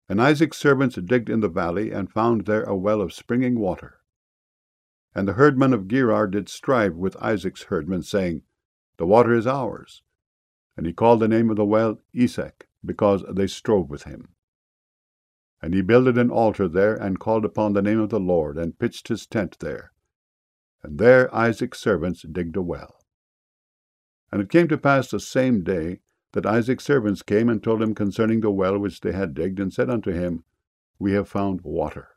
And Isaac's servants digged in the valley, and found there a well of springing water. And the herdmen of Gerar did strive with Isaac's herdmen, saying, The water is ours. And he called the name of the well Esek, because they strove with him. And he builded an altar there, and called upon the name of the Lord, and pitched his tent there. And there Isaac's servants digged a well. And it came to pass the same day that Isaac's servants came and told him concerning the well which they had digged, and said unto him, We have found water.